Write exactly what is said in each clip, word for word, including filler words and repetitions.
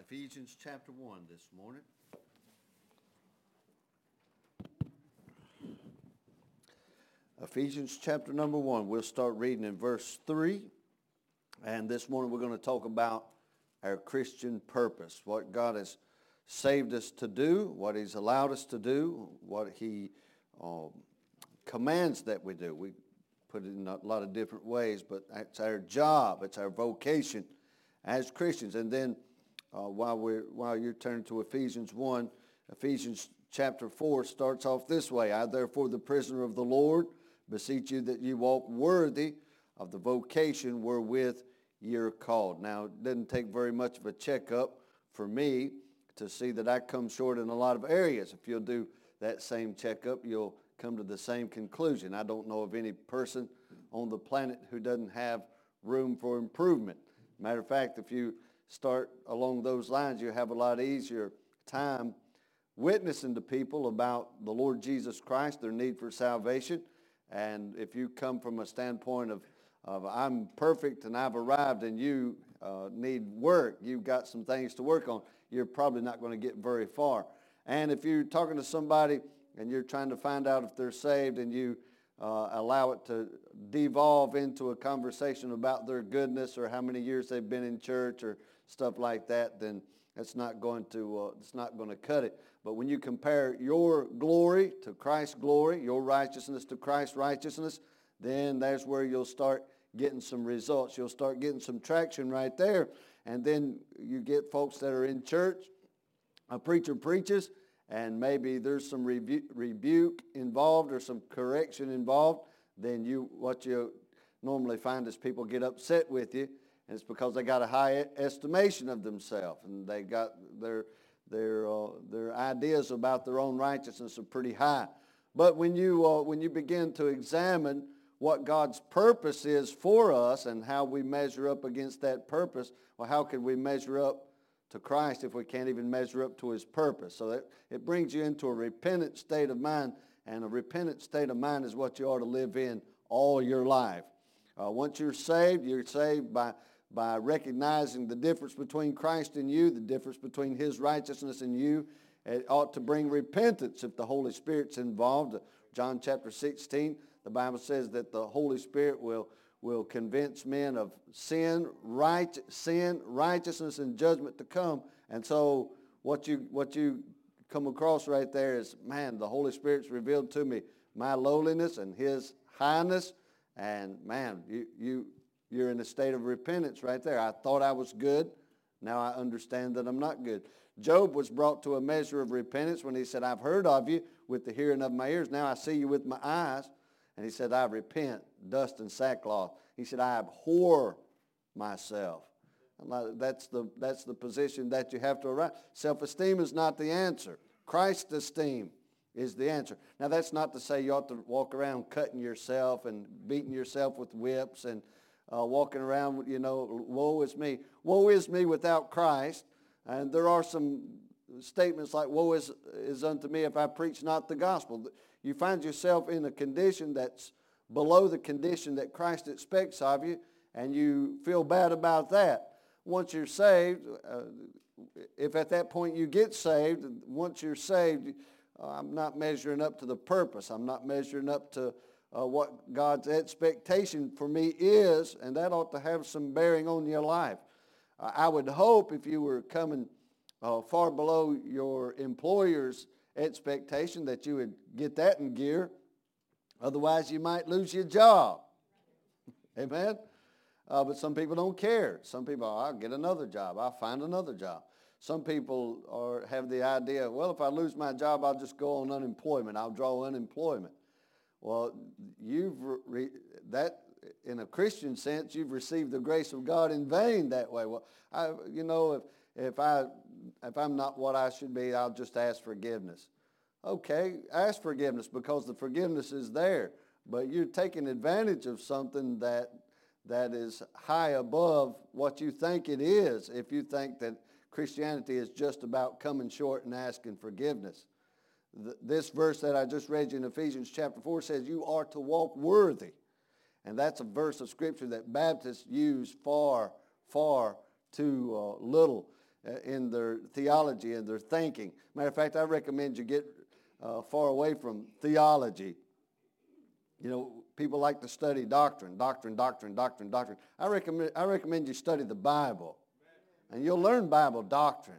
Ephesians chapter one this morning. Ephesians chapter number one. We'll start reading in verse three. And this morning we're going to talk about our Christian purpose, what God has saved us to do, what He's allowed us to do, what He uh, commands that we do. We put it in a lot of different ways, but it's our job, it's our vocation as Christians. And then uh, while we're while you're turning to Ephesians one, Ephesians chapter four starts off this way: I therefore, the prisoner of the Lord, beseech you that you walk worthy of the vocation wherewith you're called. Now, it doesn't take very much of a checkup for me to see that I come short in a lot of areas. If you'll do that same checkup, you'll come to the same conclusion. I don't know of any person on the planet who doesn't have room for improvement. Matter of fact, if you start along those lines, you have a lot easier time witnessing to people about the Lord Jesus Christ, their need for salvation. And if you come from a standpoint of, of I'm perfect and I've arrived and you uh, need work, you've got some things to work on, you're probably not going to get very far. And if you're talking to somebody and you're trying to find out if they're saved and you uh, allow it to devolve into a conversation about their goodness or how many years they've been in church or stuff like that, then it's not going to uh, it's not going to cut it. But when you compare your glory to Christ's glory, your righteousness to Christ's righteousness, then that's where you'll start getting some results. You'll start getting some traction right there. And then you get folks that are in church, a preacher preaches, and maybe there's some rebu- rebuke involved or some correction involved. Then you what you normally find is people get upset with you, and it's because they got a high estimation of themselves, and they got their their uh, their ideas about their own righteousness are pretty high. But when you uh, when you begin to examine what God's purpose is for us and how we measure up against that purpose, well, how can we measure up to Christ if we can't even measure up to His purpose? So that it brings you into a repentant state of mind, and a repentant state of mind is what you ought to live in all your life. Uh, once you're saved, you're saved by by recognizing the difference between Christ and you, the difference between His righteousness and you. It ought to bring repentance if the Holy Spirit's involved. John chapter sixteen, the Bible says that the Holy Spirit will, will convince men of sin, right, sin, righteousness, and judgment to come. And so what you what you come across right there is, man, the Holy Spirit's revealed to me my lowliness and His highness. And man, you you you're in a state of repentance right there. I thought I was good. Now I understand that I'm not good. Job was brought to a measure of repentance when he said, I've heard of you with the hearing of my ears. Now I see you with my eyes. And he said, I repent, dust and sackcloth. He said, I abhor myself. And that's the, that's the position that you have to arrive. Self-esteem is not the answer. Christ's esteem is the answer. Now that's not to say you ought to walk around cutting yourself and beating yourself with whips and uh, walking around, you know, woe is me. Woe is me without Christ. And there are some statements like, woe is, is unto me if I preach not the gospel. You find yourself in a condition that's below the condition that Christ expects of you, and you feel bad about that. Once you're saved, uh, if at that point you get saved, once you're saved, uh, I'm not measuring up to the purpose. I'm not measuring up to uh, what God's expectation for me is, and that ought to have some bearing on your life. Uh, I would hope if you were coming uh, far below your employer's expectation that you would get that in gear. Otherwise, you might lose your job. Amen? Uh, but some people don't care. Some people, oh, I'll get another job. I'll find another job. Some people are, have the idea, well, if I lose my job, I'll just go on unemployment. I'll draw unemployment. Well, you've re- that in a Christian sense, you've received the grace of God in vain that way. Well, I, you know, if if I if I'm not what I should be, I'll just ask forgiveness. Okay, ask forgiveness because the forgiveness is there, but you're taking advantage of something that that is high above what you think it is. If you think that Christianity is just about coming short and asking forgiveness. This verse that I just read you in Ephesians chapter four says you are to walk worthy. And that's a verse of Scripture that Baptists use far, far too uh, little. uh, in their theology and their thinking. Matter of fact, I recommend you get uh, far away from theology. You know, people like to study doctrine, doctrine, doctrine, doctrine, doctrine. I recommend, I recommend you study the Bible, and you'll learn Bible doctrine.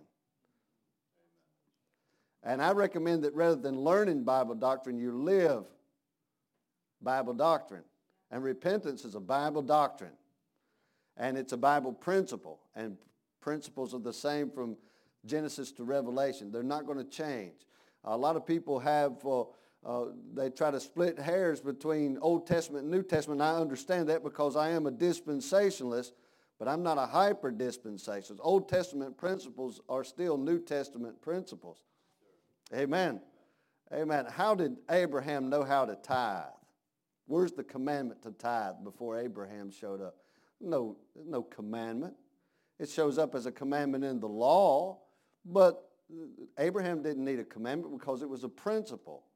And I recommend that rather than learning Bible doctrine, you live Bible doctrine. And repentance is a Bible doctrine. And it's a Bible principle. And principles are the same from Genesis to Revelation. They're not going to change. A lot of people have, uh, uh, they try to split hairs between Old Testament and New Testament. I understand that because I am a dispensationalist, but I'm not a hyper-dispensationalist. Old Testament principles are still New Testament principles. Amen. Amen. How did Abraham know how to tithe? Where's the commandment to tithe before Abraham showed up? No, no commandment. It shows up as a commandment in the law, but Abraham didn't need a commandment because it was a principle.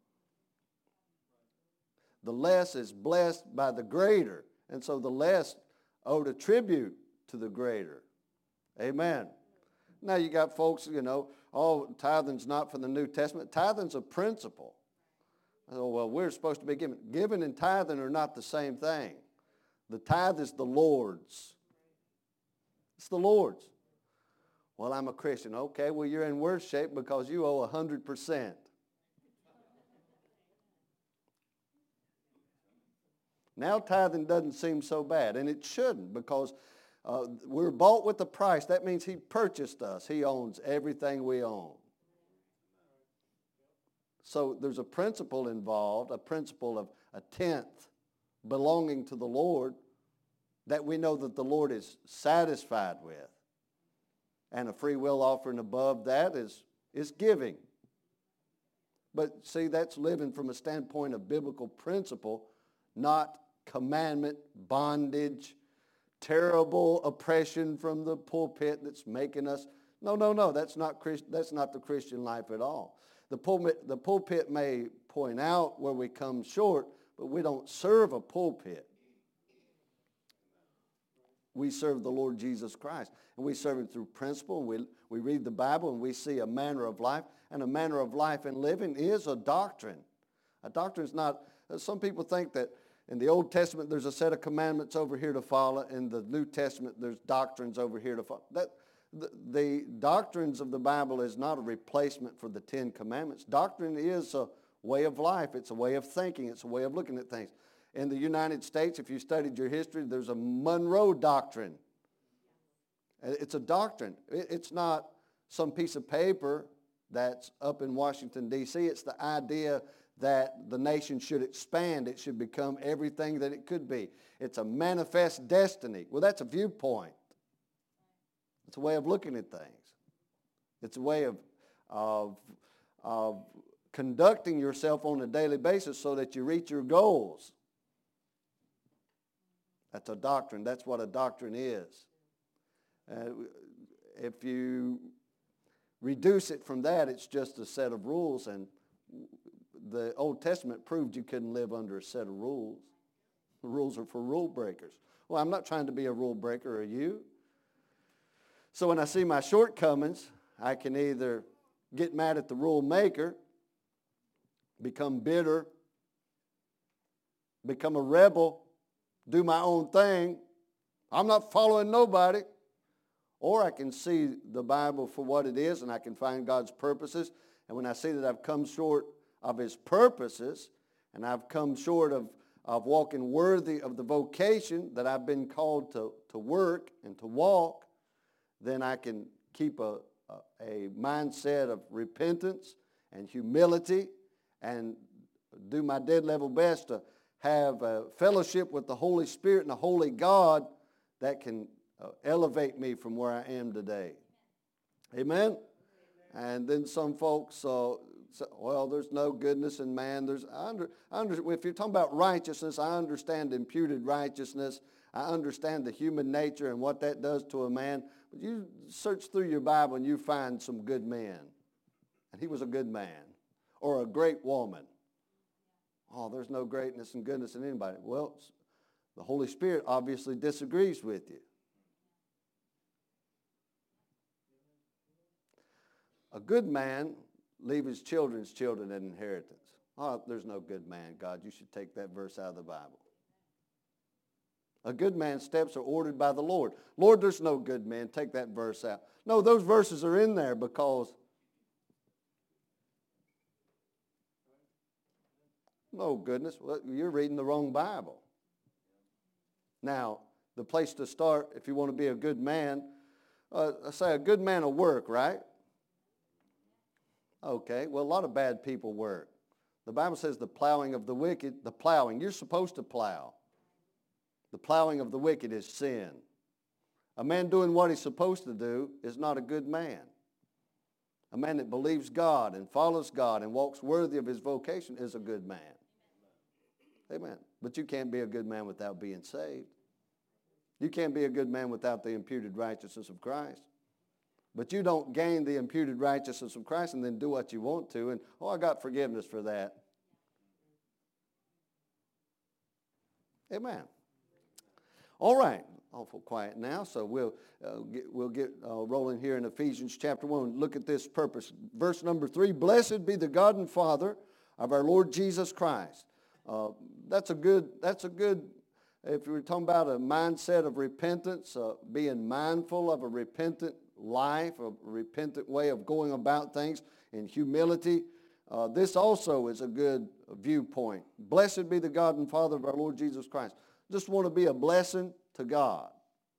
The less is blessed by the greater, and so the less owed a tribute to the greater. Amen. Now you got folks, you know, oh, tithing's not for the New Testament. Tithing's a principle. Oh, well, we're supposed to be giving. Giving and tithing are not the same thing. The tithe is the Lord's. It's the Lord's. Well, I'm a Christian. Okay, well, you're in worse shape because you owe one hundred percent. Now tithing doesn't seem so bad, and it shouldn't, because uh, we're bought with a price. That means he purchased us. He owns everything we own. So there's a principle involved, a principle of a tenth belonging to the Lord that we know that the Lord is satisfied with. And a free will offering above that is, is giving. But see, that's living from a standpoint of biblical principle, not commandment, bondage, terrible oppression from the pulpit that's making us. No, no, no, that's not Christ, that's not the Christian life at all. The pulpit, the pulpit may point out where we come short, but we don't serve a pulpit. We serve the Lord Jesus Christ, and we serve him through principle, and we, we read the Bible, and we see a manner of life, and a manner of life and living is a doctrine. A doctrine is not, some people think that in the Old Testament there's a set of commandments over here to follow, in the New Testament there's doctrines over here to follow. That, the, the doctrines of the Bible is not a replacement for the Ten Commandments. Doctrine is a way of life. It's a way of thinking. It's a way of looking at things. In the United States, if you studied your history, there's a Monroe Doctrine. It's a doctrine. It's not some piece of paper that's up in Washington, D C It's the idea that the nation should expand. It should become everything that it could be. It's a manifest destiny. Well, that's a viewpoint. It's a way of looking at things. It's a way of, of, of conducting yourself on a daily basis so that you reach your goals. That's a doctrine. That's what a doctrine is. Uh, if you reduce it from that, it's just a set of rules, and the Old Testament proved you couldn't live under a set of rules. The rules are for rule breakers. Well, I'm not trying to be a rule breaker, are you? So when I see my shortcomings, I can either get mad at the rule maker, become bitter, become a rebel, do my own thing. I'm not following nobody. Or I can see the Bible for what it is, and I can find God's purposes. And when I see that I've come short of his purposes, and I've come short of, of walking worthy of the vocation that I've been called to, to work and to walk, then I can keep a, a, a mindset of repentance and humility and do my dead level best to have a fellowship with the Holy Spirit and a holy God that can uh, elevate me from where I am today. Amen? And then some folks, uh, say, well, there's no goodness in man. There's, I under, I under, if you're talking about righteousness, I understand imputed righteousness. I understand the human nature and what that does to a man. But you search through your Bible and you find some good men. And he was a good man. Or a great woman. Oh, there's no greatness and goodness in anybody. Well, the Holy Spirit obviously disagrees with you. A good man leave his children's children an inheritance. Oh, there's no good man, God. You should take that verse out of the Bible. A good man's steps are ordered by the Lord. Lord, there's no good man. Take that verse out. No, those verses are in there because, no goodness, well, you're reading the wrong Bible. Now, the place to start, if you want to be a good man, uh, say a good man will work, right? Okay, well, a lot of bad people work. The Bible says the plowing of the wicked, the plowing, you're supposed to plow. The plowing of the wicked is sin. A man doing what he's supposed to do is not a good man. A man that believes God and follows God and walks worthy of his vocation is a good man. Amen. But you can't be a good man without being saved. You can't be a good man without the imputed righteousness of Christ. But you don't gain the imputed righteousness of Christ and then do what you want to and, oh, I got forgiveness for that. Amen. All right. Awful quiet now, so we'll uh, get, we'll get uh, rolling here in Ephesians chapter one. Look at this purpose. Verse number three, blessed be the God and Father of our Lord Jesus Christ. Uh, that's a good, that's a good, if you're talking about a mindset of repentance, uh, being mindful of a repentant life, a repentant way of going about things in humility. Uh, this also is a good viewpoint. Blessed be the God and Father of our Lord Jesus Christ. Just want to be a blessing to God.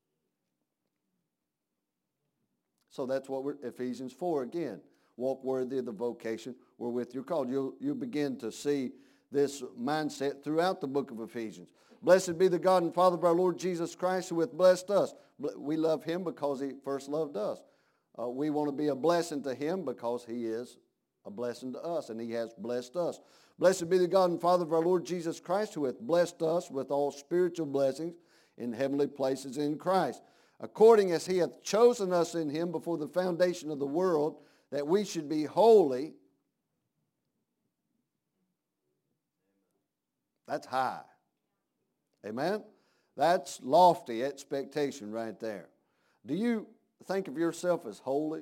So that's what we're, Ephesians four again. Walk worthy of the vocation wherewith you're called. You'll, you'll begin to see this mindset throughout the book of Ephesians. Blessed be the God and Father of our Lord Jesus Christ, who hath blessed us. We love him because he first loved us. Uh, we want to be a blessing to him because he is a blessing to us, and he has blessed us. Blessed be the God and Father of our Lord Jesus Christ, who hath blessed us with all spiritual blessings in heavenly places in Christ, according as he hath chosen us in him before the foundation of the world, that we should be holy. That's high. Amen? That's lofty expectation right there. Do you think of yourself as holy?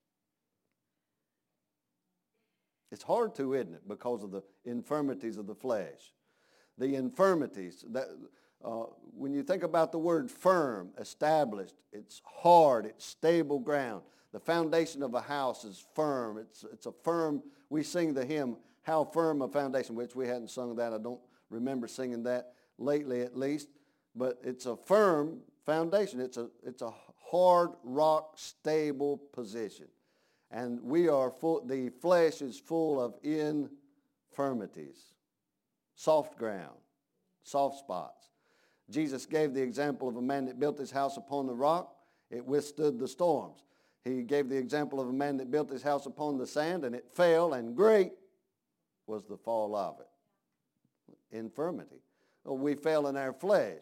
It's hard to, isn't it? Because of the infirmities of the flesh. The infirmities. That, uh, when you think about the word firm, established, it's hard, it's stable ground. The foundation of a house is firm. It's, it's a firm, we sing the hymn, How Firm a Foundation, which we hadn't sung that. I don't remember singing that lately at least. But it's a firm foundation. It's a, it's a hard, rock, stable position. And we are full, the flesh is full of infirmities, soft ground, soft spots. Jesus gave the example of a man that built his house upon the rock. It withstood the storms. He gave the example of a man that built his house upon the sand, and it fell, and great was the fall of it. Infirmity. Well, we fell in our flesh.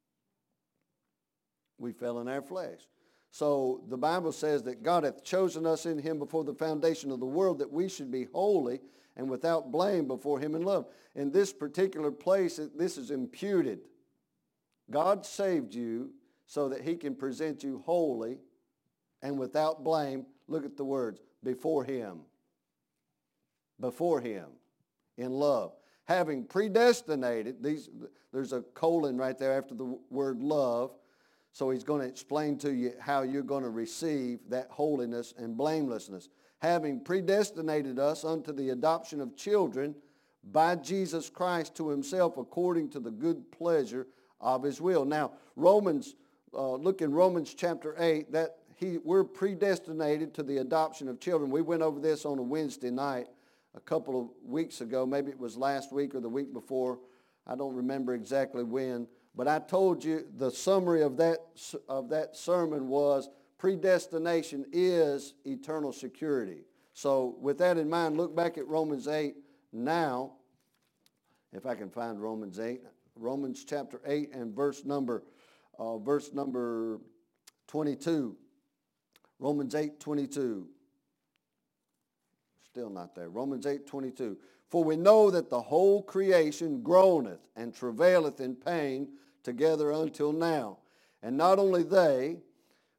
We fell in our flesh. So the Bible says that God hath chosen us in him before the foundation of the world, that we should be holy and without blame before him in love. In this particular place, this is imputed. God saved you so that he can present you holy and without blame. Look at the words, before him. Before him in love. Having predestinated, these, there's a colon right there after the word love. So he's going to explain to you how you're going to receive that holiness and blamelessness. Having predestinated us unto the adoption of children by Jesus Christ to himself according to the good pleasure of his will. Now, Romans, uh, look in Romans chapter eight, that he, we're predestinated to the adoption of children. We went over this on a Wednesday night a couple of weeks ago. Maybe it was last week or the week before. I don't remember exactly when. But I told you the summary of that, of that sermon was predestination is eternal security. So with that in mind, look back at Romans eight now, if I can find Romans eight. Romans chapter eight and verse number, uh, verse number twenty-two. Romans eight twenty-two. Still not there. Romans eight twenty-two. For we know that the whole creation groaneth and travaileth in pain together until now. And not only they,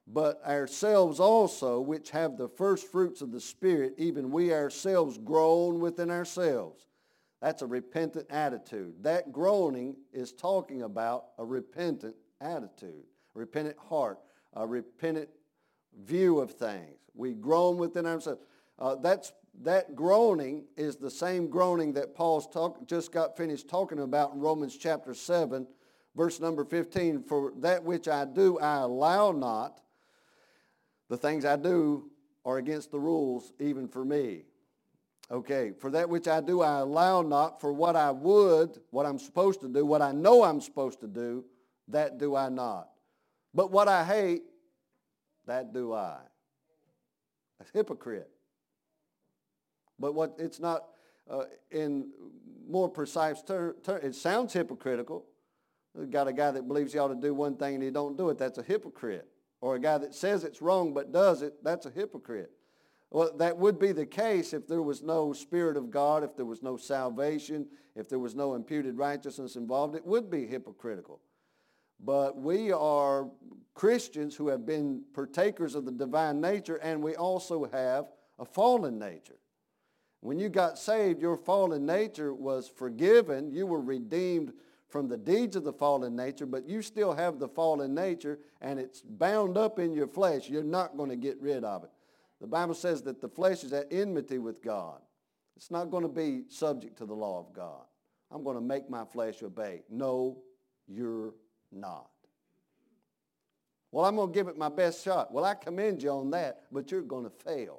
but ourselves also, which have the first fruits of the Spirit, even we ourselves groan within ourselves. That's a repentant attitude. That groaning is talking about a repentant attitude, a repentant heart, a repentant view of things. We groan within ourselves. Uh, that's that groaning is the same groaning that Paul's talk, just got finished talking about in Romans chapter seven, verse number fifteen. For that which I do, I allow not. The things I do are against the rules, even for me. Okay, for that which I do, I allow not. For what I would, what I'm supposed to do, what I know I'm supposed to do, that do I not. But what I hate, that do I. A hypocrite. But what it's not, uh, in more precise terms, ter- it sounds hypocritical. We've got a guy that believes he ought to do one thing and he don't do it, that's a hypocrite. Or a guy that says it's wrong but does it, that's a hypocrite. Well, that would be the case if there was no Spirit of God, if there was no salvation, if there was no imputed righteousness involved, it would be hypocritical. But we are Christians who have been partakers of the divine nature, and we also have a fallen nature. When you got saved, your fallen nature was forgiven. You were redeemed from the deeds of the fallen nature, but you still have the fallen nature, and it's bound up in your flesh. You're not going to get rid of it. The Bible says that the flesh is at enmity with God. It's not going to be subject to the law of God. I'm going to make my flesh obey. No, you're not. Well, I'm going to give it my best shot. Well, I commend you on that, but you're going to fail.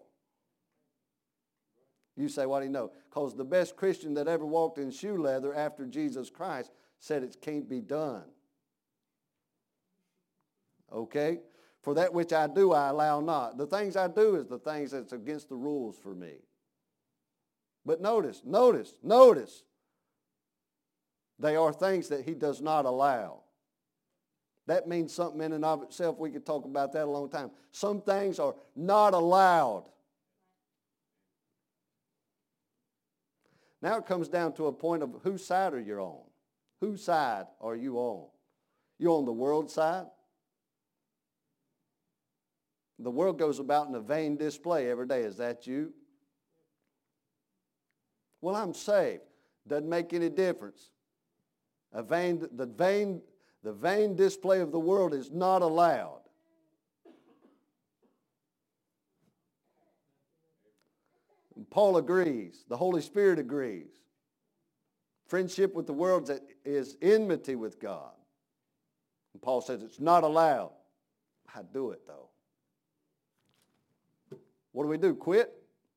You say, why do you know? Because the best Christian that ever walked in shoe leather after Jesus Christ said it can't be done. Okay? For that which I do, I allow not. The things I do is the things that's against the rules for me. But notice, notice, notice, they are things that he does not allow. That means something in and of itself. We could talk about that a long time. Some things are not allowed. Now it comes down to a point of whose side are you on? Whose side are you on? You on the world's side? The world goes about in a vain display every day. Is that you? Well, I'm saved. Doesn't make any difference. A vain, the vain, the vain display of the world is not allowed. And Paul agrees. The Holy Spirit agrees. Friendship with the world is enmity with God. And Paul says it's not allowed. I do it though. What do we do? Quit?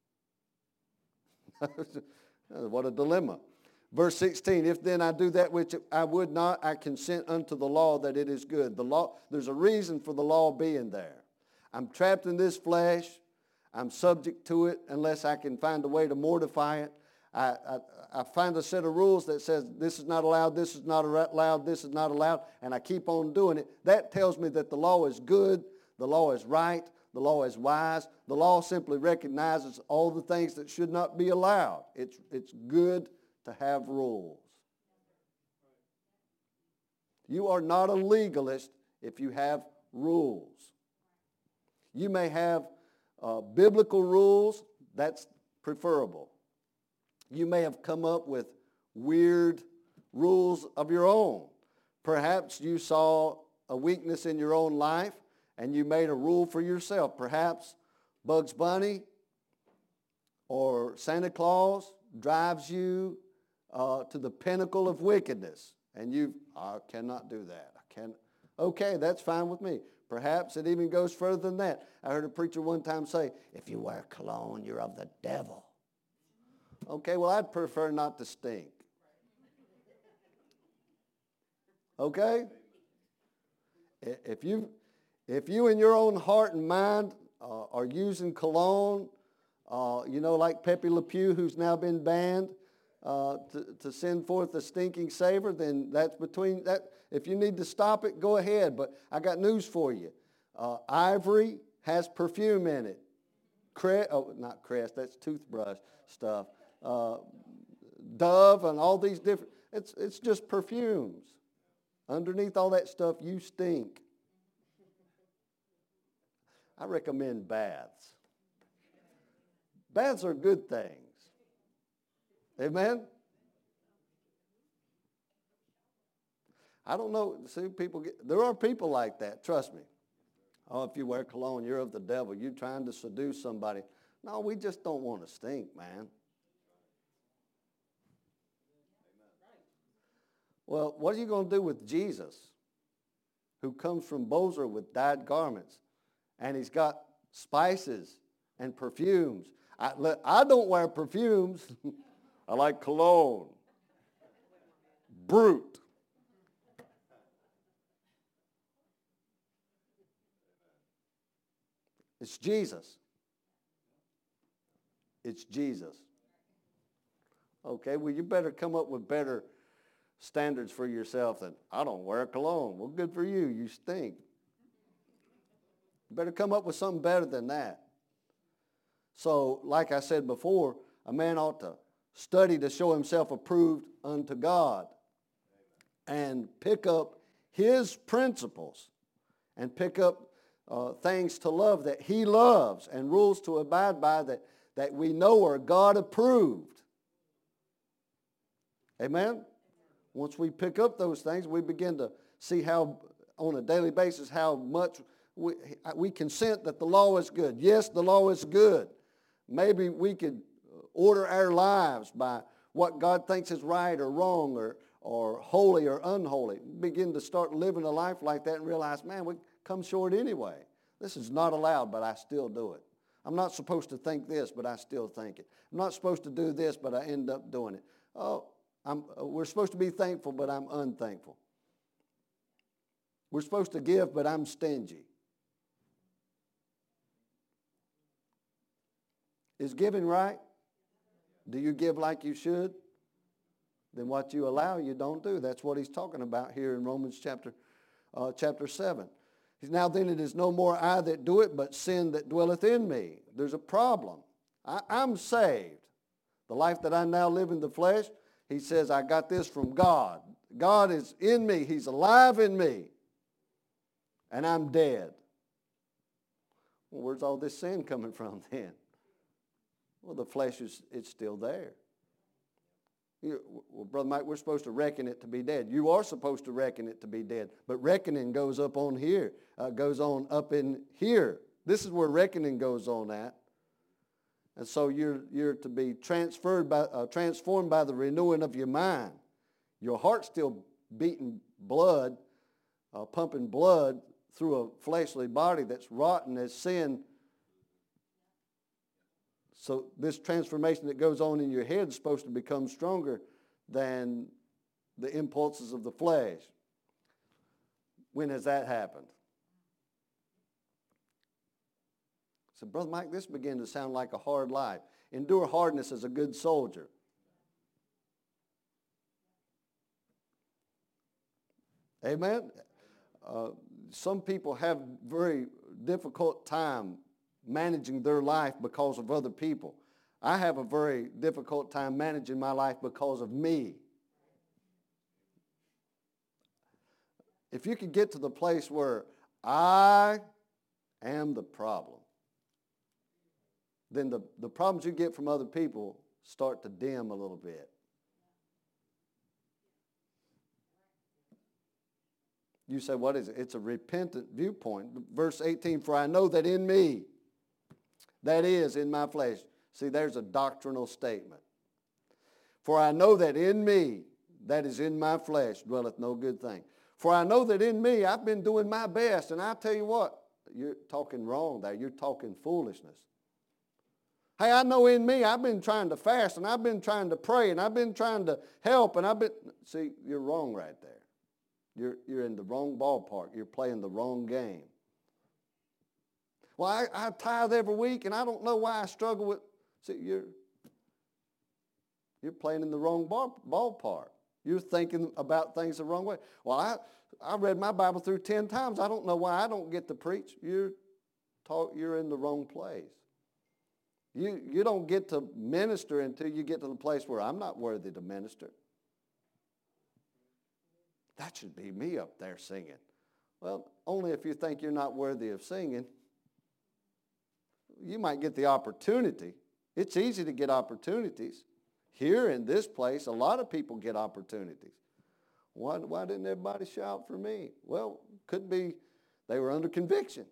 What a dilemma. Verse sixteen, if then I do that which I would not, I consent unto the law that it is good. The law, there's a reason for the law being there. I'm trapped in this flesh. I'm subject to it unless I can find a way to mortify it. I, I, I find a set of rules that says this is not allowed, this is not allowed, this is not allowed, and I keep on doing it. That tells me that the law is good, the law is right, the law is wise. The law simply recognizes all the things that should not be allowed. It's, it's good to have rules. You are not a legalist if you have rules. You may have uh, biblical rules. That's preferable. You may have come up with weird rules of your own. Perhaps you saw a weakness in your own life and you made a rule for yourself. Perhaps Bugs Bunny or Santa Claus drives you uh, to the pinnacle of wickedness. And you, I cannot do that. I can. Okay, that's fine with me. Perhaps it even goes further than that. I heard a preacher one time say, if you wear cologne, you're of the devil. Okay, well, I'd prefer not to stink. Okay? If you... If you in your own heart and mind uh, are using cologne, uh, you know, like Pepe Le Pew, who's now been banned, uh, to, to send forth a stinking savor, then that's between that. If you need to stop it, go ahead. But I got news for you. Uh, Ivory has perfume in it. Crest, oh, not Crest, that's toothbrush stuff. Uh, Dove and all these different, it's, it's just perfumes. Underneath all that stuff, you stink. I recommend baths. Baths are good things. Amen? I don't know. See, people get, there are people like that. Trust me. Oh, if you wear cologne, you're of the devil. You're trying to seduce somebody. No, we just don't want to stink, man. Well, what are you going to do with Jesus, who comes from Bozer with dyed garments, and he's got spices and perfumes? I, I don't wear perfumes. I like cologne. Brute. It's Jesus. It's Jesus. Okay, well, you better come up with better standards for yourself than, I don't wear cologne. Well, good for you. You stink. You better come up with something better than that. So, like I said before, a man ought to study to show himself approved unto God and pick up his principles and pick up uh, things to love that he loves and rules to abide by that, that we know are God approved. Amen? Once we pick up those things, we begin to see how, on a daily basis, how much we, we consent that the law is good. Yes, the law is good. Maybe we could order our lives by what God thinks is right or wrong or, or holy or unholy. Begin to start living a life like that and realize, man, we come short anyway. This is not allowed, but I still do it. I'm not supposed to think this, but I still think it. I'm not supposed to do this, but I end up doing it. Oh, I'm, we're supposed to be thankful, but I'm unthankful. We're supposed to give, but I'm stingy. Is giving right? Do you give like you should? Then what you allow, you don't do. That's what he's talking about here in Romans chapter, uh, chapter seven. He's, now then it is no more I that do it, but sin that dwelleth in me. There's a problem. I, I'm saved. The life that I now live in the flesh, he says, I got this from God. God is in me. He's alive in me. And I'm dead. Well, where's all this sin coming from then? Well, the flesh is it's still there. You, well, Brother Mike, we're supposed to reckon it to be dead. You are supposed to reckon it to be dead. But reckoning goes up on here, uh, goes on up in here. This is where reckoning goes on at. And so you're, you're to be transferred by, uh, transformed by the renewing of your mind. Your heart's still beating blood, uh, pumping blood through a fleshly body that's rotten as sin. So this transformation that goes on in your head is supposed to become stronger than the impulses of the flesh. When has that happened? So, Brother Mike, this began to sound like a hard life. Endure hardness as a good soldier. Amen? Uh, some people have very difficult time managing their life because of other people. I have a very difficult time managing my life because of me. If you could get to the place where I am the problem, then the, the problems you get from other people start to dim a little bit. You say, what is it? It's a repentant viewpoint. Verse eighteen, for I know that in me, that is, in my flesh. See, there's a doctrinal statement. For I know that in me, that is in my flesh, dwelleth no good thing. For I know that in me, I've been doing my best. And I tell you what, you're talking wrong there. You're talking foolishness. Hey, I know in me, I've been trying to fast, and I've been trying to pray, and I've been trying to help, and I've been... See, you're wrong right there. You're, you're in the wrong ballpark. You're playing the wrong game. Well, I, I tithe every week, and I don't know why I struggle with... See, you're, you're playing in the wrong ball, ballpark. You're thinking about things the wrong way. Well, I, I read my Bible through ten times. I don't know why I don't get to preach. You're, talk, you're in the wrong place. You, you don't get to minister until you get to the place where I'm not worthy to minister. That should be me up there singing. Well, only if you think you're not worthy of singing. you might get the opportunity. It's easy to get opportunities. Here in this place, a lot of people get opportunities. Why, why didn't everybody shout for me? Well, could be they were under conviction.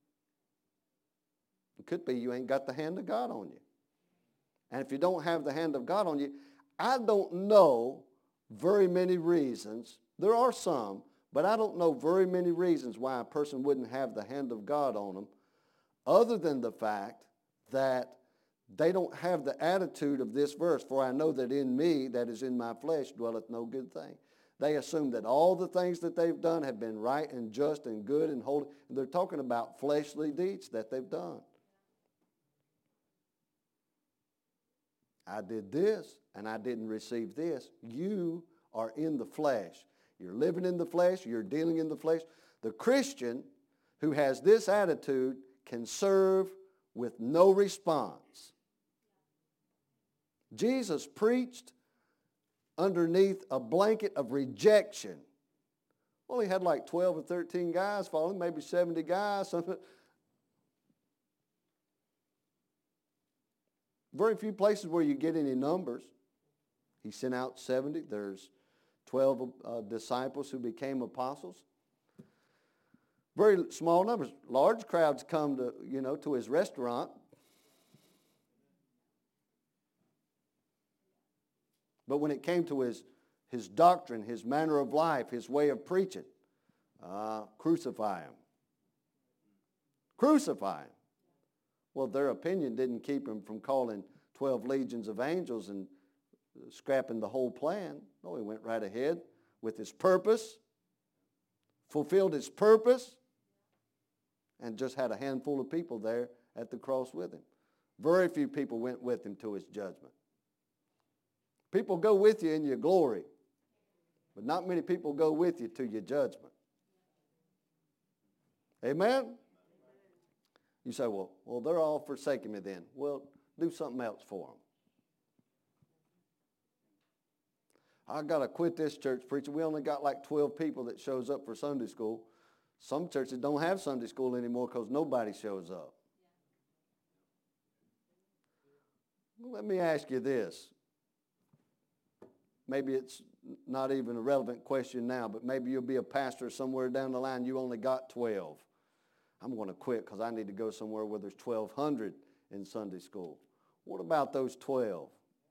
It could be you ain't got the hand of God on you. And if you don't have the hand of God on you, I don't know very many reasons. There are some, but I don't know very many reasons why a person wouldn't have the hand of God on them, other than the fact that they don't have the attitude of this verse, for I know that in me, that is in my flesh, dwelleth no good thing. They assume that all the things that they've done have been right and just and good and holy. And they're talking about fleshly deeds that they've done. I did this and I didn't receive this. You are in the flesh. You're living in the flesh. You're dealing in the flesh. The Christian who has this attitude can serve with no response. Jesus preached underneath a blanket of rejection. Well, he had like twelve or thirteen guys following, maybe seventy guys. Very few places where you get any numbers. He sent out seventy. There's twelve uh, disciples who became apostles. Very small numbers. Large crowds come to, you know, to his restaurant. But when it came to his, his doctrine, his manner of life, his way of preaching, uh, crucify him. Crucify him. Well, their opinion didn't keep him from calling twelve legions of angels and scrapping the whole plan. No, he went right ahead with his purpose, fulfilled his purpose, and just had a handful of people there at the cross with him. Very few people went with him to his judgment. People go with you in your glory, but not many people go with you to your judgment. Amen? You say, well, well, they're all forsaking me then. Well, do something else for them. I got to quit this church preaching. We only got like twelve people that shows up for Sunday school. Some churches don't have Sunday school anymore because nobody shows up. Well, let me ask you this. Maybe it's not even a relevant question now, but maybe you'll be a pastor somewhere down the line. You only got twelve. I'm going to quit because I need to go somewhere where there's twelve hundred in Sunday school. What about those twelve?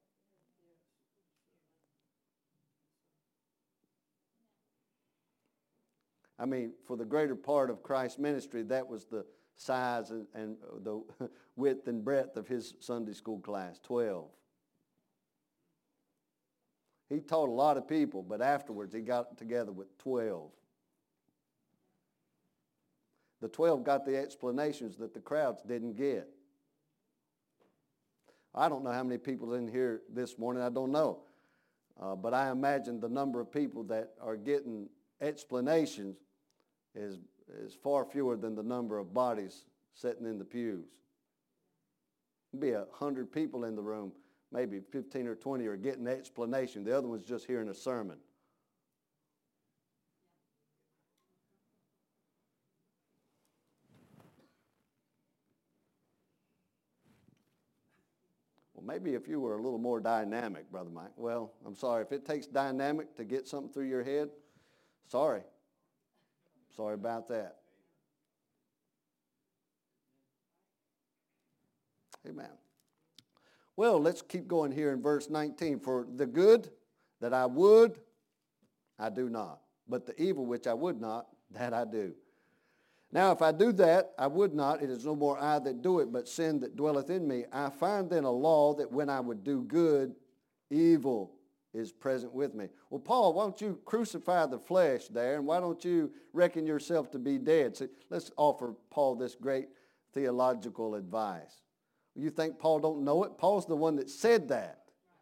I mean, for the greater part of Christ's ministry, that was the size and, and the width and breadth of his Sunday school class, twelve. He taught a lot of people, but afterwards he got together with twelve. The twelve got the explanations that the crowds didn't get. I don't know how many people in here this morning, I don't know. Uh, but I imagine the number of people that are getting explanations is, is far fewer than the number of bodies sitting in the pews. There'd be a hundred people in the room, maybe fifteen or twenty are getting the explanation. The other one's just hearing a sermon. Well, maybe if you were a little more dynamic, Brother Mike. Well, I'm sorry. If it takes dynamic to get something through your head, sorry. Sorry about that. Amen. Well, let's keep going here in verse nineteen. For the good that I would, I do not. But the evil which I would not, that I do. Now, if I do that, I would not. It is no more I that do it, but sin that dwelleth in me. I find then a law that when I would do good, evil is present with me. Well, Paul, why don't you crucify the flesh there, and why don't you reckon yourself to be dead? So let's offer Paul this great theological advice. You think Paul don't know it? Paul's the one that said that.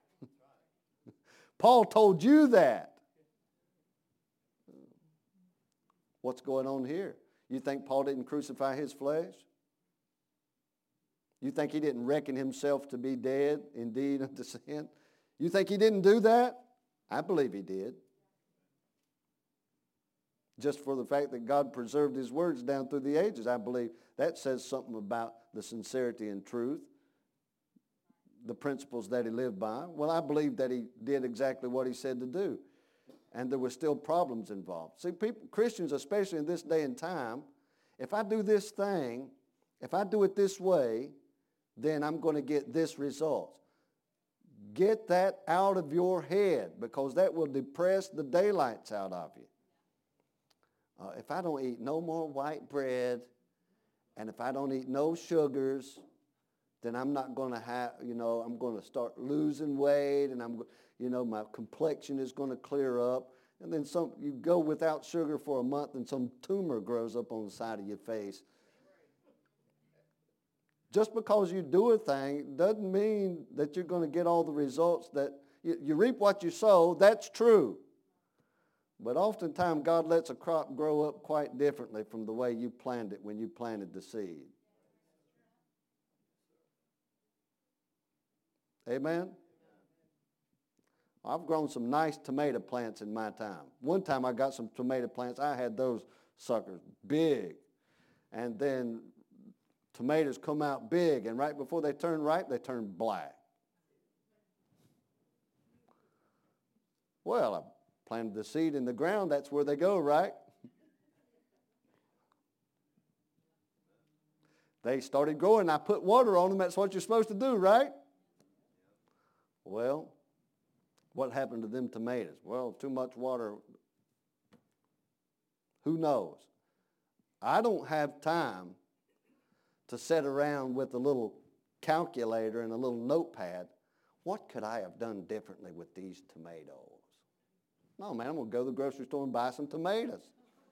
Paul told you that. What's going on here? You think Paul didn't crucify his flesh? You think he didn't reckon himself to be dead indeed unto sin? You think he didn't do that? I believe he did. Just for the fact that God preserved his words down through the ages, I believe that says something about the sincerity and truth, the principles that he lived by. Well, I believe that he did exactly what he said to do. And there were still problems involved. See, people, Christians, especially in this day and time, if I do this thing, if I do it this way, then I'm going to get this result. Get that out of your head, because that will depress the daylights out of you. Uh, if I don't eat no more white bread, and if I don't eat no sugars, then I'm not going to have, you know, I'm going to start losing weight, and I'm, you know, my complexion is going to clear up. And then some, you go without sugar for a month, and some tumor grows up on the side of your face. Just because you do a thing doesn't mean that you're going to get all the results that, you, you reap what you sow. That's true. But oftentimes God lets a crop grow up quite differently from the way you planned it when you planted the seed. Amen? I've grown some nice tomato plants in my time. One time I got some tomato plants. I had those suckers big. And then tomatoes come out big, and right before they turn ripe, they turn black. Well, I planted the seed in the ground. That's where they go, right? They started growing. I put water on them. That's what you're supposed to do, right? Well, what happened to them tomatoes? Well, too much water. Who knows? I don't have time to sit around with a little calculator and a little notepad. What could I have done differently with these tomatoes? No, man, I'm going to go to the grocery store and buy some tomatoes.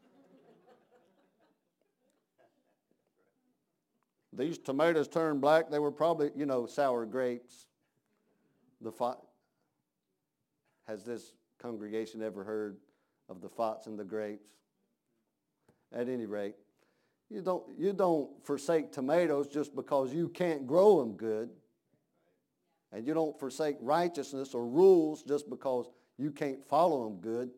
These tomatoes turned black. They were probably, you know, sour grapes. The fo- Has this congregation ever heard of the fox and the grapes? At any rate, you don't, you don't forsake tomatoes just because you can't grow them good. And you don't forsake righteousness or rules just because you can't follow them good.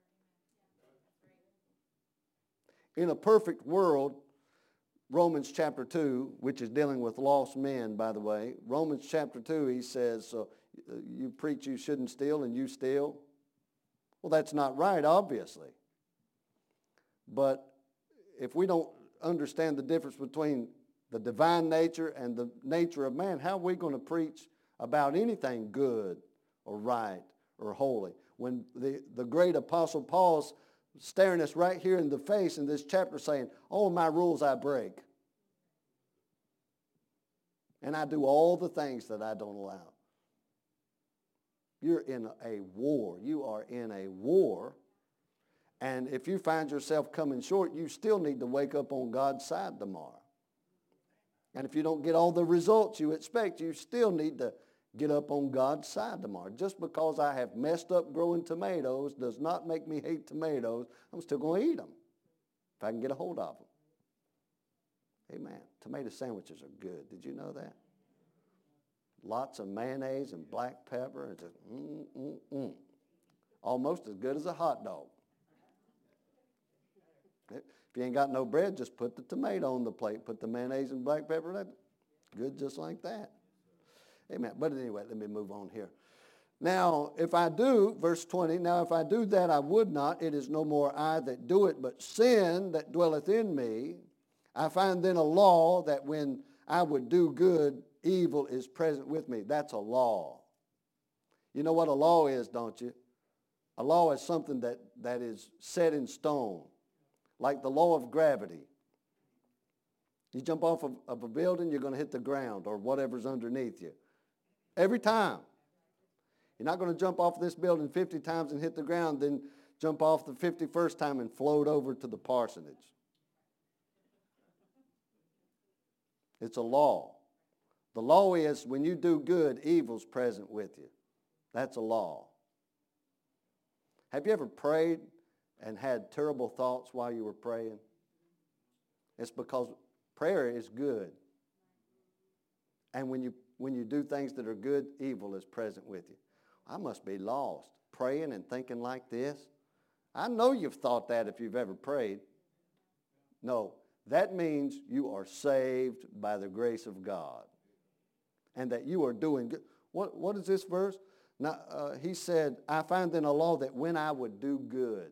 In a perfect world, Romans chapter two, which is dealing with lost men, by the way, Romans chapter two, he says, so you preach you shouldn't steal and you steal. Well, that's not right, obviously. But if we don't understand the difference between the divine nature and the nature of man, how are we going to preach about anything good or right or holy? When the, the great apostle Paul's staring us right here in the face in this chapter saying, all my rules I break. And I do all the things that I don't allow. You're in a war. You are in a war. And if you find yourself coming short, you still need to wake up on God's side tomorrow. And if you don't get all the results you expect, you still need to get up on God's side tomorrow. Just because I have messed up growing tomatoes does not make me hate tomatoes. I'm still going to eat them if I can get a hold of them. Amen. Tomato sandwiches are good. Did you know that? Lots of mayonnaise and black pepper. And just mm, mm, mm. Almost as good as a hot dog. If you ain't got no bread, just put the tomato on the plate. Put the mayonnaise and black pepper in it. Good just like that. Amen. But anyway, let me move on here. Now, if I do, verse twenty, now if I do that I would not, it is no more I that do it, but sin that dwelleth in me. I find then a law that when I would do good, evil is present with me. That's a law. You know what a law is, don't you? A law is something that, that is set in stone, like the law of gravity. You jump off of, of a building, you're going to hit the ground or whatever's underneath you. Every time. You're not going to jump off this building fifty times and hit the ground, then jump off the fifty-first time and float over to the parsonage. It's a law. The law is when you do good, evil's present with you. That's a law. Have you ever prayed and had terrible thoughts while you were praying? It's because prayer is good. And when you when you do things that are good, evil is present with you. I must be lost. Praying and thinking like this. I know you've thought that if you've ever prayed. No, that means you are saved by the grace of God and that you are doing good. What, what is this verse? Now, uh, he said, I find in a law that when I would do good.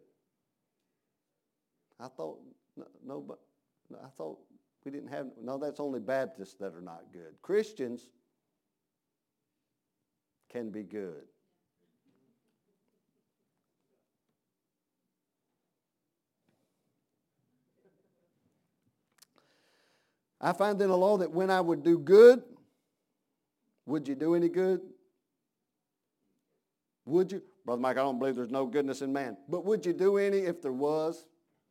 I thought, no, no, but I thought we didn't have, no, that's only Baptists that are not good. Christians can be good. I find in the law that when I would do good, would you do any good? Would you? Brother Mike, I don't believe there's no goodness in man. But would you do any if there was?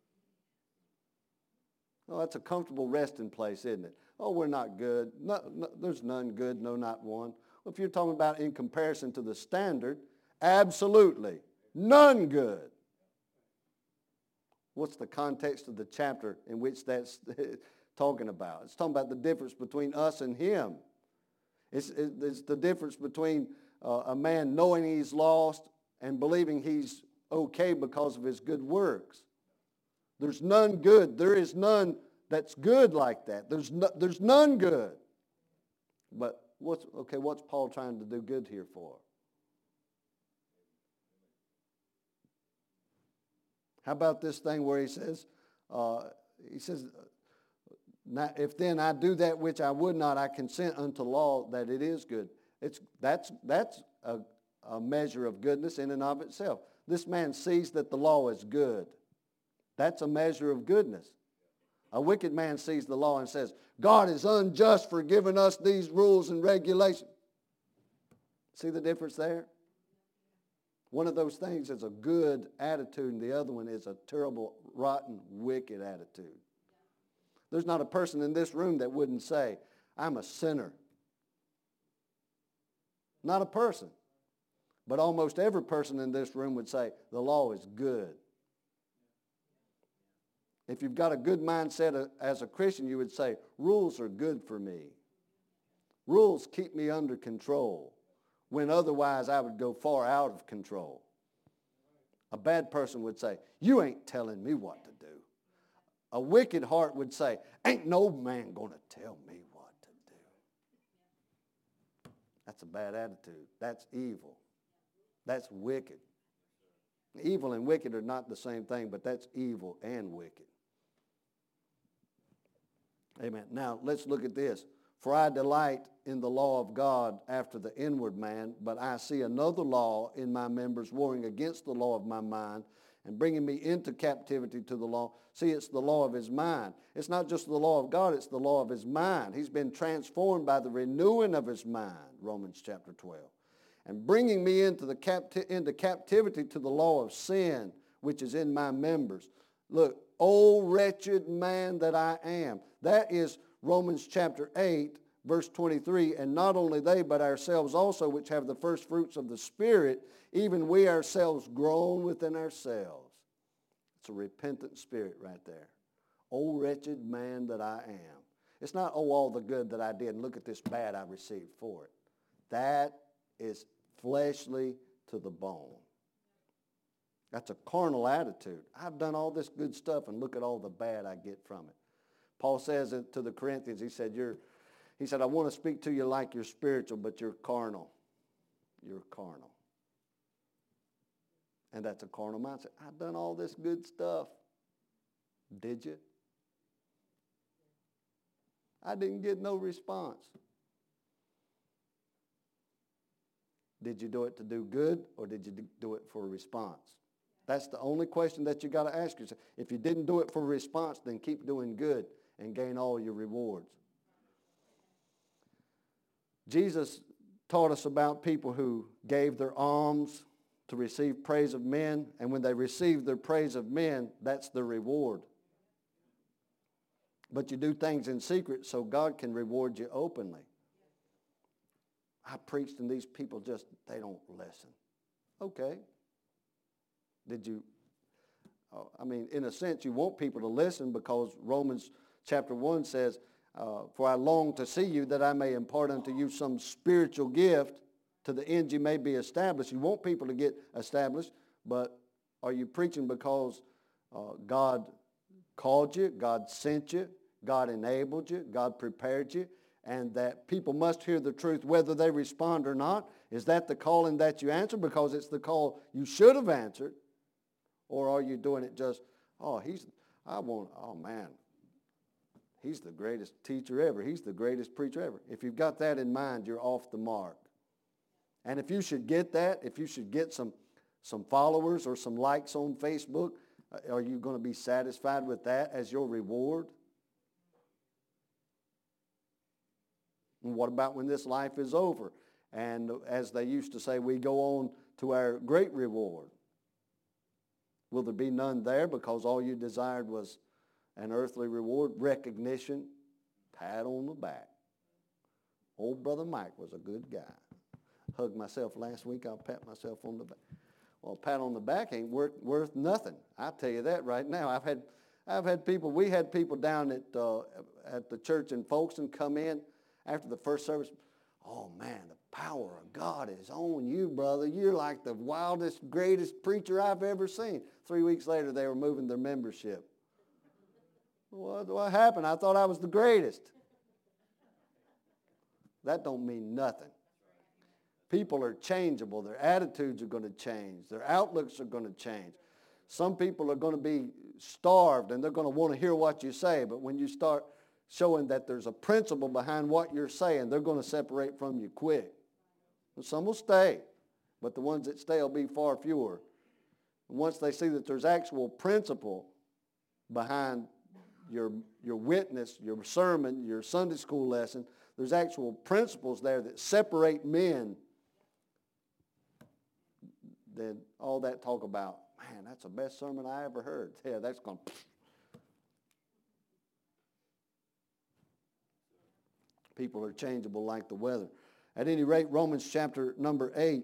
Oh, that's a comfortable resting place, isn't it? Oh, we're not good. No, no, there's none good, no, not one. Well, if you're talking about in comparison to the standard, absolutely. None good. What's the context of the chapter in which that's talking about? It's talking about the difference between us and him. It's, it's the difference between uh, a man knowing he's lost and believing he's okay because of his good works. There's none good. There is none that's good like that. There's no, there's none good. But what's okay? What's Paul trying to do good here for? How about this thing where he says, uh, he says, now, if then I do that which I would not, I consent unto law that it is good. It's that's that's a, a measure of goodness in and of itself. This man sees that the law is good. That's a measure of goodness. A wicked man sees the law and says, God is unjust for giving us these rules and regulations. See the difference there? One of those things is a good attitude and the other one is a terrible, rotten, wicked attitude. There's not a person in this room that wouldn't say, I'm a sinner. Not a person. But almost every person in this room would say, the law is good. If you've got a good mindset as a Christian, you would say, rules are good for me. Rules keep me under control, when otherwise I would go far out of control. A bad person would say, you ain't telling me what to do. A wicked heart would say, ain't no man going to tell me what to do. That's a bad attitude. That's evil. That's wicked. Evil and wicked are not the same thing, but that's evil and wicked. Amen. Now, let's look at this. For I delight in the law of God after the inward man, but I see another law in my members warring against the law of my mind and bringing me into captivity to the law. See, it's the law of his mind. It's not just the law of God, it's the law of his mind. He's been transformed by the renewing of his mind, Romans chapter twelve. And bringing me into, the capti- into captivity to the law of sin, which is in my members. Look, O wretched man that I am. That is Romans chapter eight, verse twenty-three. And not only they, but ourselves also, which have the first fruits of the Spirit, even we ourselves groan within ourselves. It's a repentant spirit right there. O wretched man that I am. It's not, oh, all the good that I did, and look at this bad I received for it. That is fleshly to the bone. That's a carnal attitude. I've done all this good stuff, and look at all the bad I get from it. Paul says it to the Corinthians, he said, you're, he said, I want to speak to you like you're spiritual, but you're carnal. You're carnal. And that's a carnal mindset. I've done all this good stuff. Did you? I didn't get no response. Did you do it to do good, or did you do it for a response? That's the only question that you got to ask yourself. If you didn't do it for a response, then keep doing good and gain all your rewards. Jesus taught us about people who gave their alms to receive praise of men, and when they received their praise of men, that's their reward. But you do things in secret so God can reward you openly. I preached and these people just, they don't listen. Okay. Did you, I mean, in a sense, you want people to listen because Romans chapter one says, uh, for I long to see you that I may impart unto you some spiritual gift to the end you may be established. You want people to get established, but Are you preaching because uh, God called you, God sent you, God enabled you, God prepared you, and that people must hear the truth whether they respond or not? Is that the calling that you answer because it's the call you should have answered? Or are you doing it just, oh, he's, I want, oh man, he's the greatest teacher ever. He's the greatest preacher ever. If you've got that in mind, you're off the mark. And if you should get that, if you should get some, some followers or some likes on Facebook, are you going to be satisfied with that as your reward? And what about when this life is over? And as they used to say, we go on to our great reward. Will there be none there because all you desired was an earthly reward, recognition, pat on the back? Old Brother Mike was a good guy. Hugged myself last week, I'll pat myself on the back. Well, a pat on the back ain't worth, worth nothing. I'll tell you that right now. I've had I've had people, we had people down at uh, at the church in Folkestone come in after the first service. Oh man, the power of God is on you, brother. You're like the wildest, greatest preacher I've ever seen. Three weeks later, they were moving their membership. What, what happened? I thought I was the greatest. That don't mean nothing. People are changeable. Their attitudes are going to change. Their outlooks are going to change. Some people are going to be starved and they're going to want to hear what you say. But when you start showing that there's a principle behind what you're saying, they're going to separate from you quick. And some will stay, but the ones that stay will be far fewer. And once they see that there's actual principle behind your, your witness, your sermon, your Sunday school lesson, there's actual principles there that separate men, then all that talk about, man, that's the best sermon I ever heard. Yeah, that's going to... People are changeable like the weather. At any rate, Romans chapter number eight,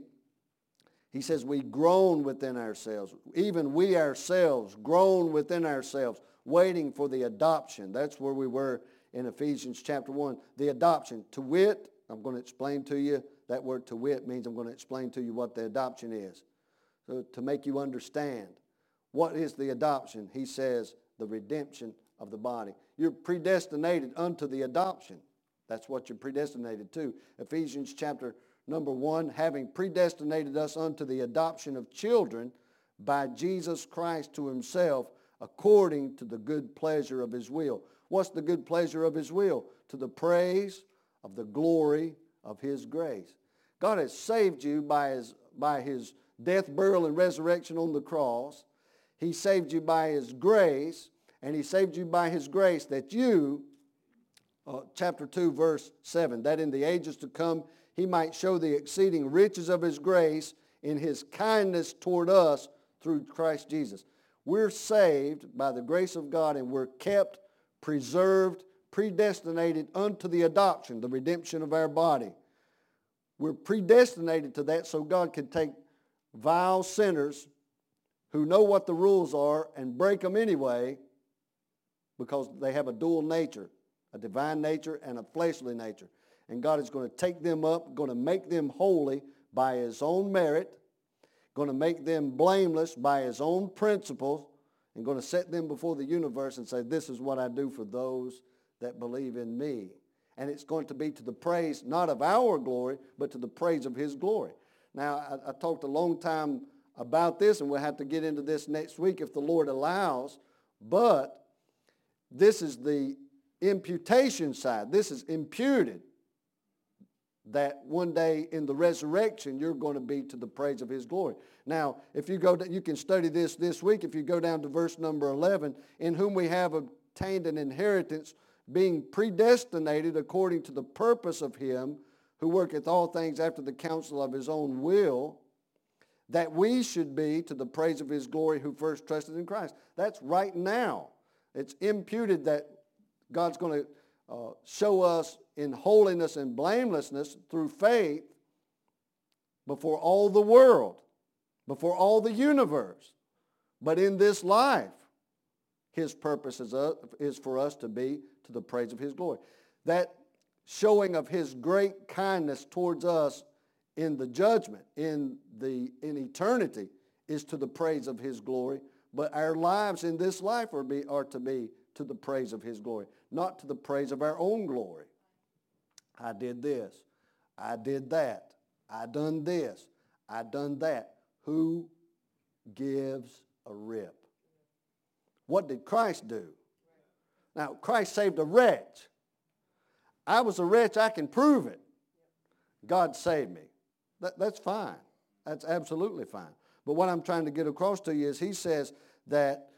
he says we groan within ourselves. Even we ourselves groan within ourselves, waiting for the adoption. That's where we were in Ephesians chapter one. The adoption. To wit, I'm going to explain to you, that word to wit means I'm going to explain to you what the adoption is. So to make you understand, what is the adoption? He says the redemption of the body. You're predestinated unto the adoption. That's what you're predestinated to. Ephesians chapter number one, having predestinated us unto the adoption of children by Jesus Christ to himself, according to the good pleasure of his will. What's the good pleasure of his will? To the praise of the glory of his grace. God has saved you by his, by his death, burial, and resurrection on the cross. He saved you by his grace, and he saved you by his grace that you, uh, chapter two, verse seven, that in the ages to come he might show the exceeding riches of his grace in his kindness toward us through Christ Jesus. We're saved by the grace of God, and we're kept, preserved, predestinated unto the adoption, the redemption of our body. We're predestinated to that so God can take vile sinners who know what the rules are and break them anyway because they have a dual nature, a divine nature and a fleshly nature. And God is going to take them up, going to make them holy by his own merit, going to make them blameless by his own principles, and going to set them before the universe and say, this is what I do for those that believe in me. And it's going to be to the praise, not of our glory, but to the praise of his glory. Now, I, I talked a long time about this, and we'll have to get into this next week if the Lord allows, but this is the imputation side. This is imputed, that one day in the resurrection you're going to be to the praise of his glory. Now, if you go to, you can study this this week. If you go down to verse number eleven, in whom we have obtained an inheritance, being predestinated according to the purpose of him who worketh all things after the counsel of his own will, that we should be to the praise of his glory who first trusted in Christ. That's right now. It's imputed that God's going to uh, show us in holiness and blamelessness through faith before all the world, before all the universe. But in this life, his purpose is, uh, is for us to be to the praise of his glory. That showing of his great kindness towards us in the judgment, in the in eternity, is to the praise of his glory, but our lives in this life are, be, are to be to the praise of his glory, not to the praise of our own glory. I did this. I did that. I done this. I done that. Who gives a rip? What did Christ do? Now, Christ saved a wretch. I was a wretch. I can prove it. God saved me. That, that's fine. That's absolutely fine. But what I'm trying to get across to you is he says that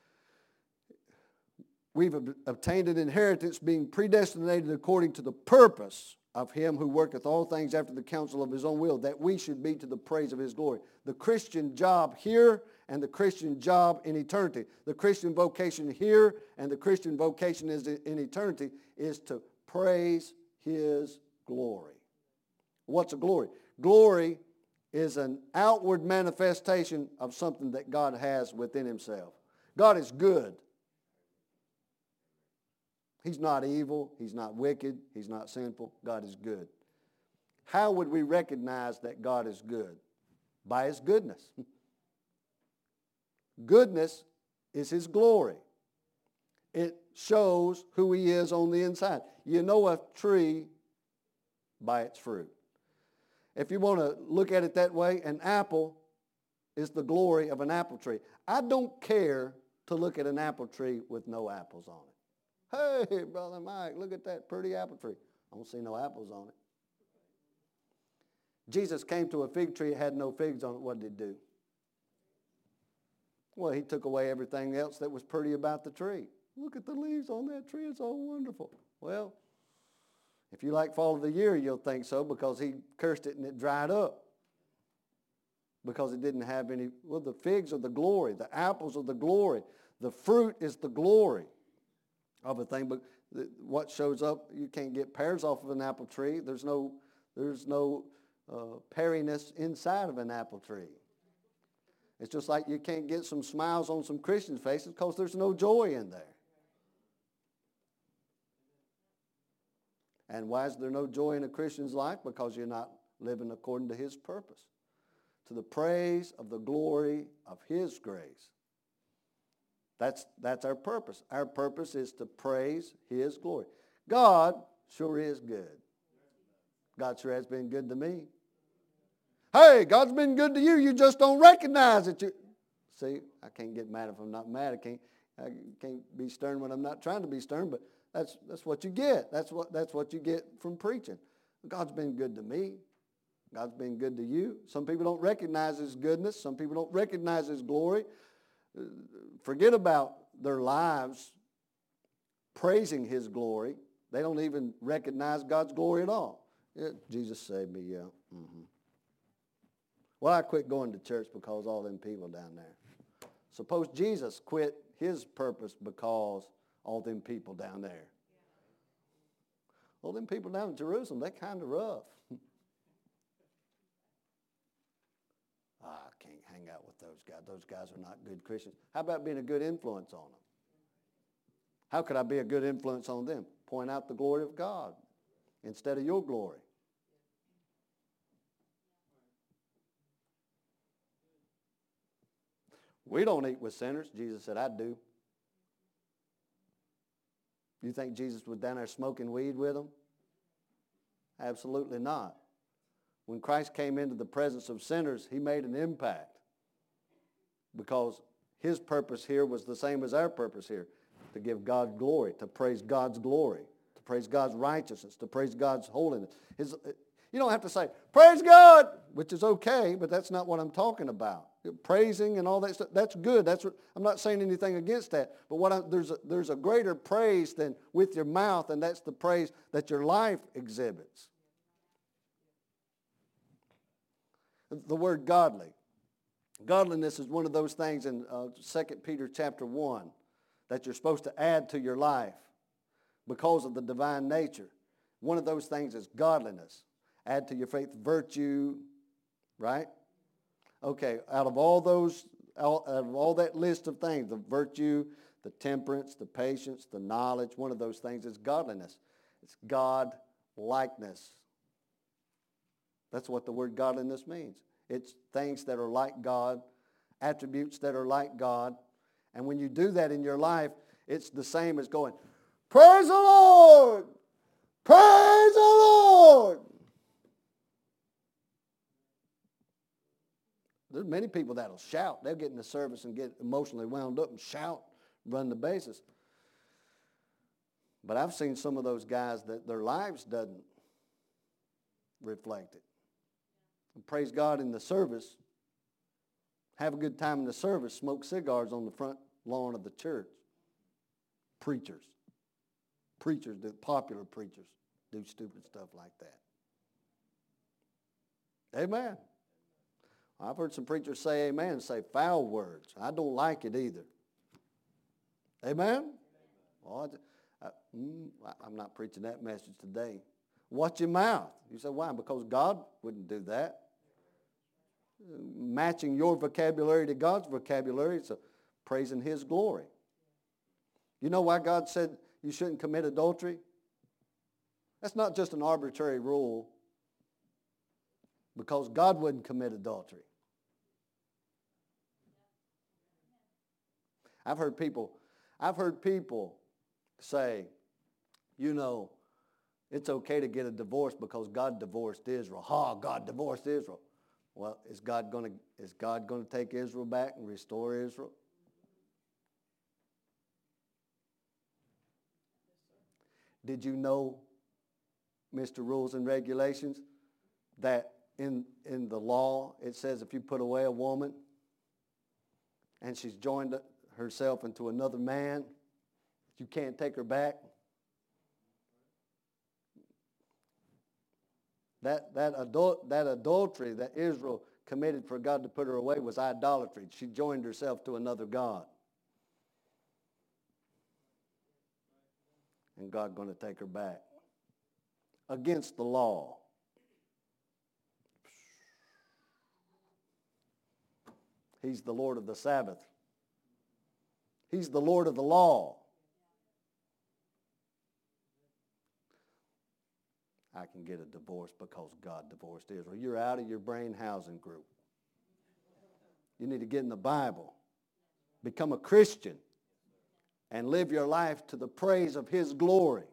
we've obtained an inheritance, being predestinated according to the purpose of him who worketh all things after the counsel of his own will, that we should be to the praise of his glory. The Christian job here and the Christian job in eternity. The Christian vocation here and the Christian vocation is in eternity is to praise his glory. What's a glory? Glory is an outward manifestation of something that God has within himself. God is good. He's not evil. He's not wicked. He's not sinful. God is good. How would we recognize that God is good? By his goodness. Goodness is his glory. It shows who he is on the inside. You know a tree by its fruit. If you want to look at it that way, an apple is the glory of an apple tree. I don't care to look at an apple tree with no apples on it. Hey, Brother Mike, look at that pretty apple tree. I don't see no apples on it. Jesus came to a fig tree that had no figs on it. What did he do? Well, he took away everything else that was pretty about the tree. Look at the leaves on that tree. It's all wonderful. Well, if you like fall of the year, you'll think so because he cursed it and it dried up. Because it didn't have any, well, the figs are the glory. The apples are the glory. The fruit is the glory of a thing. But what shows up, you can't get pears off of an apple tree. There's no, there's no uh, peariness inside of an apple tree. It's just like you can't get some smiles on some Christians' faces because there's no joy in there. And why is there no joy in a Christian's life? Because you're not living according to his purpose. To the praise of the glory of his grace. That's, that's our purpose. Our purpose is to praise his glory. God sure is good. God sure has been good to me. Hey, God's been good to you. You just don't recognize it. You, see, I can't get mad if I'm not mad. I can't, I can't be stern when I'm not trying to be stern, but that's, that's what you get. That's what, that's what you get from preaching. God's been good to me. God's been good to you. Some people don't recognize his goodness. Some people don't recognize his glory. Forget about their lives praising his glory. They don't even recognize God's glory at all. Yeah, Jesus saved me, yeah. Mm-hmm. Well, I quit going to church because all them people down there. Suppose Jesus quit his purpose because all them people down there. All them people down in Jerusalem, they're kind of rough. Ah, I can't hang out with those guys. Those guys are not good Christians. How about being a good influence on them? How could I be a good influence on them? Point out the glory of God instead of your glory. We don't eat with sinners. Jesus said, I do. You think Jesus was down there smoking weed with them? Absolutely not. When Christ came into the presence of sinners, he made an impact because his purpose here was the same as our purpose here, to give God glory, to praise God's glory, to praise God's righteousness, to praise God's holiness. His, you don't have to say, praise God, which is okay, but that's not what I'm talking about. Praising and all that stuff, that's good. That's what, I'm not saying anything against that, but what I, there's, a, there's a greater praise than with your mouth, and that's the praise that your life exhibits. The word godly. Godliness is one of those things in uh, Second Peter chapter one that you're supposed to add to your life because of the divine nature. One of those things is godliness. Add to your faith virtue, right? Okay, out of all those, out of all that list of things, the virtue, the temperance, the patience, the knowledge, one of those things is godliness. It's God-likeness. That's what the word godliness means. It's things that are like God attributes that are like God. And when you do that in your life, it's the same as going, praise the Lord! Praise the Lord! There's many people that'll shout. They'll get in the service and get emotionally wound up and shout, run the bases. But I've seen some of those guys that their lives doesn't reflect it. And praise God in the service. Have a good time in the service. Smoke cigars on the front lawn of the church. Preachers. Preachers, do, popular preachers, do stupid stuff like that. Amen. I've heard some preachers say amen and say foul words. I don't like it either. Amen? Well, I, I, mm, I'm not preaching that message today. Watch your mouth. You say, why? Because God wouldn't do that. Matching your vocabulary to God's vocabulary, it's a praising His glory. You know why God said you shouldn't commit adultery? That's not just an arbitrary rule. Because God wouldn't commit adultery. I've heard people, I've heard people say, you know, it's okay to get a divorce because God divorced Israel. Ha, God divorced Israel. Well, is God going to, is God going to take Israel back and restore Israel? Did you know, Mister Rules and Regulations, that In, in the law, it says if you put away a woman and she's joined herself into another man, you can't take her back. That, that, adult, that adultery that Israel committed for God to put her away was idolatry. She joined herself to another God. And God going to take her back. Against the law. He's the Lord of the Sabbath. He's the Lord of the law. I can get a divorce because God divorced Israel. You're out of your brain housing group. You need to get in the Bible, become a Christian, and live your life to the praise of His glory.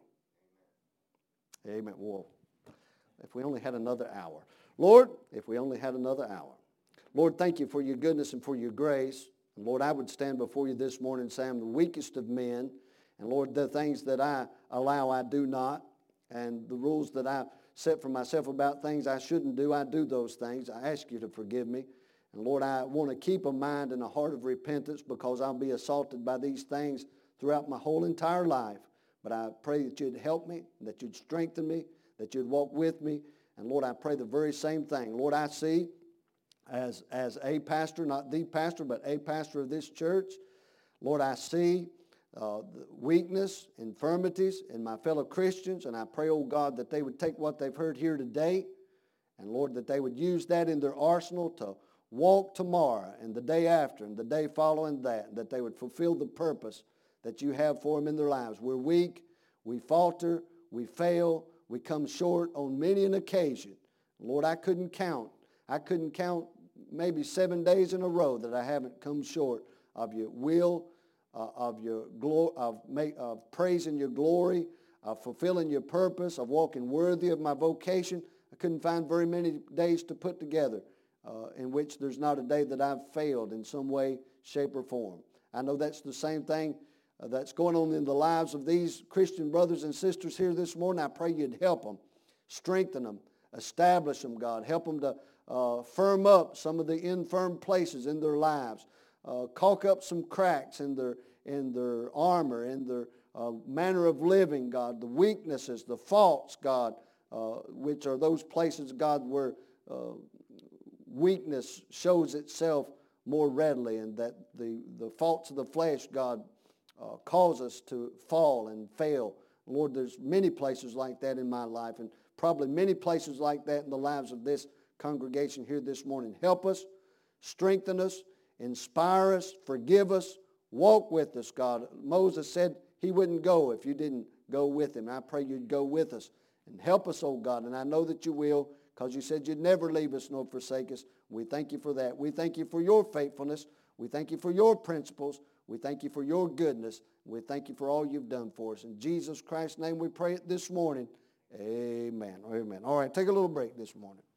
Amen. Well, if we only had another hour. Lord, if we only had another hour. Lord, thank you for your goodness and for your grace. And Lord, I would stand before you this morning and say I'm the weakest of men. And Lord, the things that I allow, I do not. And the rules that I set for myself about things I shouldn't do, I do those things. I ask you to forgive me. And Lord, I want to keep a mind and a heart of repentance because I'll be assaulted by these things throughout my whole entire life. But I pray that you'd help me, that you'd strengthen me, that you'd walk with me. And Lord, I pray the very same thing. Lord, I see As, as a pastor, not the pastor, but a pastor of this church, Lord, I see uh, weakness, infirmities in my fellow Christians, and I pray, oh God, that they would take what they've heard here today, and Lord, that they would use that in their arsenal to walk tomorrow and the day after and the day following that, and that they would fulfill the purpose that you have for them in their lives. We're weak, we falter, we fail, we come short on many an occasion. Lord, I couldn't count. I couldn't count maybe seven days in a row that I haven't come short of your will, uh, of your glory, of, make, of praising your glory, of fulfilling your purpose, of walking worthy of my vocation. I couldn't find very many days to put together uh, in which there's not a day that I've failed in some way, shape, or form. I know that's the same thing uh, that's going on in the lives of these Christian brothers and sisters here this morning. I pray you'd help them, strengthen them, establish them, God. Help them to Uh, firm up some of the infirm places in their lives. Uh, caulk up some cracks in their in their armor, in their uh, manner of living, God. The weaknesses, the faults, God, uh, which are those places, God, where uh, weakness shows itself more readily, and that the, the faults of the flesh, God, uh, cause us to fall and fail. Lord, there's many places like that in my life, and probably many places like that in the lives of this congregation here this morning. Help us, strengthen us, inspire us, forgive us, walk with us, God. Moses said he wouldn't go if you didn't go with him. I pray you'd go with us and help us, oh God, and I know that you will because you said you'd never leave us nor forsake us. We thank you for that. We thank you for your faithfulness. We thank you for your principles. We thank you for your goodness. We thank you for all you've done for us. In Jesus Christ's name we pray it this morning. Amen. Amen. All right, take a little break this morning.